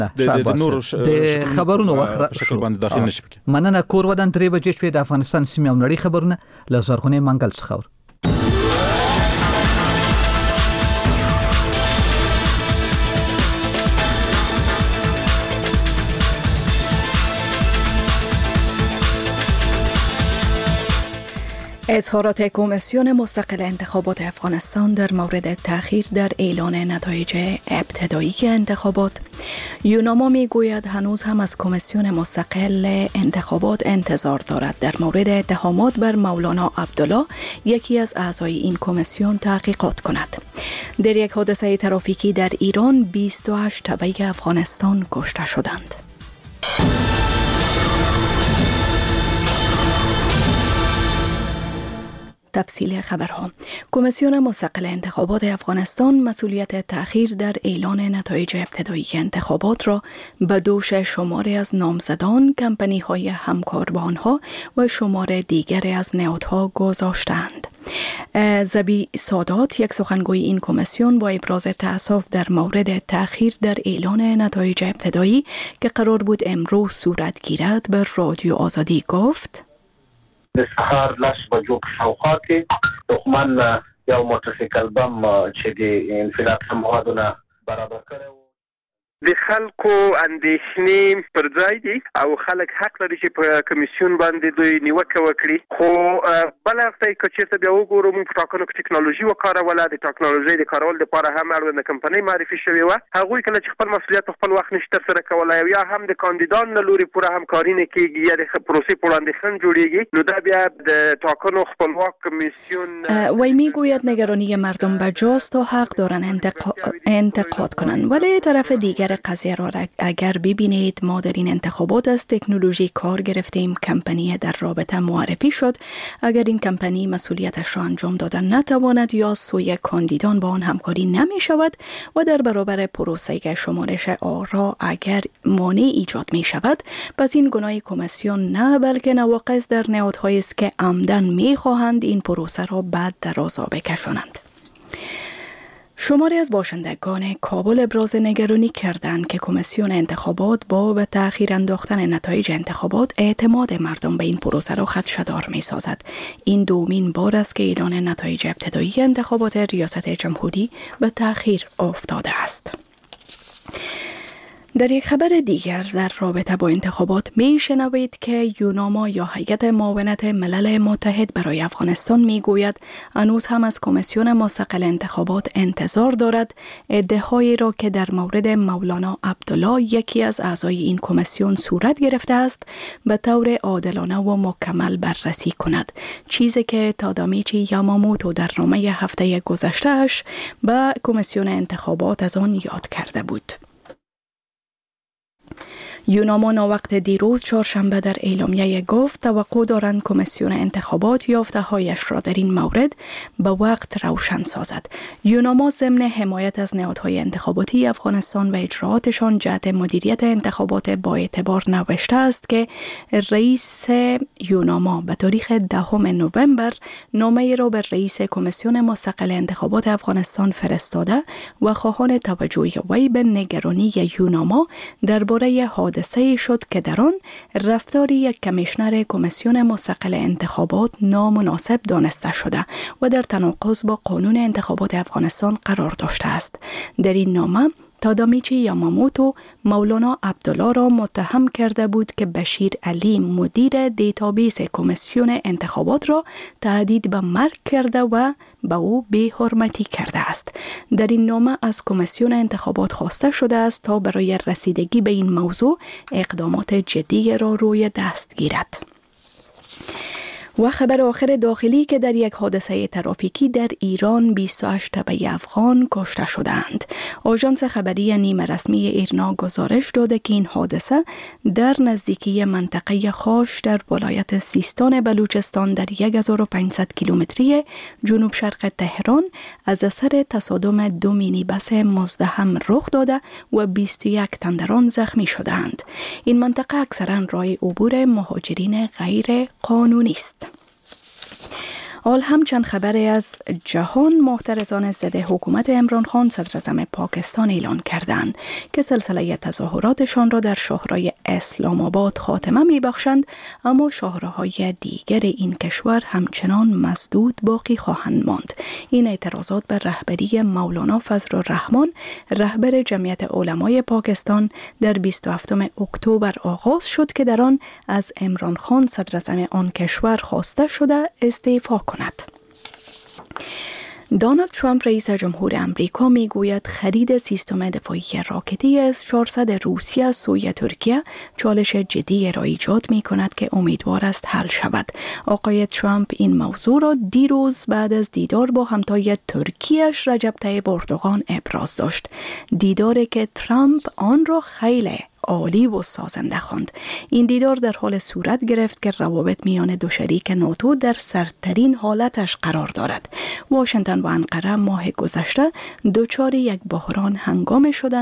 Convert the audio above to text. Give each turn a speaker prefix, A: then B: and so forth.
A: د نور
B: خبرونو وخت
A: شکل باندې داخل نشي پکې.
B: مننه. کور ودان 3 بجې شپې د افغانستان سیمه او نړۍ خبرونه له زرغونې منګل څخه.
C: اظهارات کمیسیون مستقل انتخابات افغانستان در مورد تأخیر در اعلان نتایج ابتدایی انتخابات. یوناما می گوید هنوز هم از کمیسیون مستقل انتخابات انتظار دارد در مورد اتهامات بر مولانا عبدالله، یکی از اعضای این کمیسیون، تحقیقات کند. در یک حادثه ترافیکی در ایران 28 تبع افغانستان کشته شدند. تفصیل خبرها. کمیسیون مستقل انتخابات افغانستان مسئولیت تأخیر در اعلان نتایج ابتدایی انتخابات را به دوش شماری از نامزدان، کمپانی‌های همکار با آنها و شمار دیگر از نهادها گذاشتند. زبی سادات، یک سخنگوی این کمیسیون، با ابراز تأسف در مورد تأخیر در اعلان نتایج ابتدایی که قرار بود امروز صورت گیرد به رادیو آزادی گفت:
D: د سهار 10 بجو په شاوخوا کې دښمن یو موټرسایکل بم چې د انفلات موادونه برابر کړو.
E: د خلکو اندېښنې پر ځای دي او خلک حق لري چې په کمیسیون باندې دوی نیوکه وکړي، خو بل وخت کې چېرته بیا وګورو موږ په ټاکنو کې ټکنالوژي وکاروله. د ټکنالوژي د کارولو لپاره هم اړونده کمپنۍ معرفي شوې وه. هغوی کله چې خپل مسؤلیت په خپل وخت نشي ترسره کولی یا هم د کاندیدان له لوري پوره همکاري نه کېږي یا د پروسې په وړاندې خنډ جوړېږي، نو دا بیا د ټاکنو خپلواک کمیسیون
C: وی میگوید نگرانی مردم بجاست و حق دارن انتقاد کنند، ولی طرف دیگر قضیه را اگر ببینید ما در این انتخابات از تکنولوژی کار گرفتیم، کمپانی در رابطه معرفی شد. اگر این کمپانی مسئولیتش را انجام دادن نتواند یا سوی کاندیدان با آن همکاری نمی شود و در برابر پروسه شمارش آرا اگر مانع ایجاد می شود، پس این گناه کمیسیون نه بلکه نواقص در نهادهایی است که عمدن می خواهند این پروسه را بعد درازا بکشانند. شماری از باشندگان کابل ابراز نگرانی کردند که کمیسیون انتخابات با به تأخیر انداختن نتایج انتخابات اعتماد مردم به این پروسه را خدشه‌دار می‌سازد. این دومین بار است که اعلان نتایج ابتدایی انتخابات ریاست جمهوری به تأخیر افتاده است. در یک خبر دیگر در رابطه با انتخابات می شنوید که یوناما یا هیئت معاونت ملل متحد برای افغانستان می گوید هنوز هم از کمیسیون مستقل انتخابات انتظار دارد ادعاهایی را که در مورد مولانا عبدالله، یکی از اعضای این کمیسیون، صورت گرفته است به طور عادلانه و مکمل بررسی کند، چیزی که تادامیچی یاماموتو در نامه هفته گذشته‌اش به کمیسیون انتخابات از آن یاد کرده بود. یوناما وقت دیروز چهارشنبه در اعلامیه گفت توقع دارند کمیسیون انتخابات یافته‌هایش را در این مورد به وقت روشن سازد. یوناما ضمن حمایت از نهادهای انتخاباتی افغانستان و اجراءاتشان جهت مدیریت انتخابات با اعتبار نوشته است که رئیس یوناما به تاریخ 10 نوامبر نامه را به رئیس کمیسیون مستقل انتخابات افغانستان فرستاده و خواهان توجه وی به نگرانی یوناما درباره حادثه شد که در آن رفتار یک کمیشنر کمیسیون مستقل انتخابات نامناسب دانسته شده و در تناقض با قانون انتخابات افغانستان قرار داشته است. در این نامه تادامیچی یاماموتو مولانا عبدالله را متهم کرده بود که بشیر علی مدیر دیتابیس کمیسیون انتخابات را تهدید به مرگ کرده و به او بی‌حرمتی کرده است. در این نامه از کمیسیون انتخابات خواسته شده است تا برای رسیدگی به این موضوع اقدامات جدی را روی دست گیرد. و خبر آخر داخلی که در یک حادثه ترافیکی در ایران 28 تبع افغان کشته شدند. آژانس خبری نیمه رسمی ایرنا گزارش داده که این حادثه در نزدیکی منطقه خاش در ولایت سیستان بلوچستان در 1500 کیلومتری جنوب شرق تهران از اثر تصادم دو مینی بس مزدحم رخ داده و 21 تن در آن زخمی شدند. این منطقه اکثرا راه عبور مهاجرین غیر قانونی است. حال همچند خبری از جهان معترضان ضد حکومت عمران خان صدراعظم پاکستان اعلان کردند که سلسله تظاهراتشان را در شهرهای اسلام آباد خاتمه می‌بخشند، اما شهرهای دیگر این کشور همچنان مسدود باقی خواهند ماند. این اعتراضات به رهبری مولانا فضل الرحمن رهبر جمعیت علمای پاکستان در 27 اکتبر آغاز شد که در آن از عمران خان صدراعظم آن کشور خواسته شده استعفا کند. دونالد ترامپ رئیس جمهور امریکا میگوید خرید سیستم دفاعی راکتی S-400 روسیه سوی ترکیه چالش جدی را ایجاد می کند که امیدوار است حل شود. آقای ترامپ این موضوع را دیروز بعد از دیدار با همتای ترکیش رجب طیب اردوغان ابراز داشت. دیداری که ترامپ آن را خیلی عالی و سازنده خواند. این دیدار در حال صورت گرفت که روابط میان دو شریک ناتو در سردترین حالتش قرار دارد. واشنگتن و انقره ماه گذشته دچار یک بحران هنگام شدند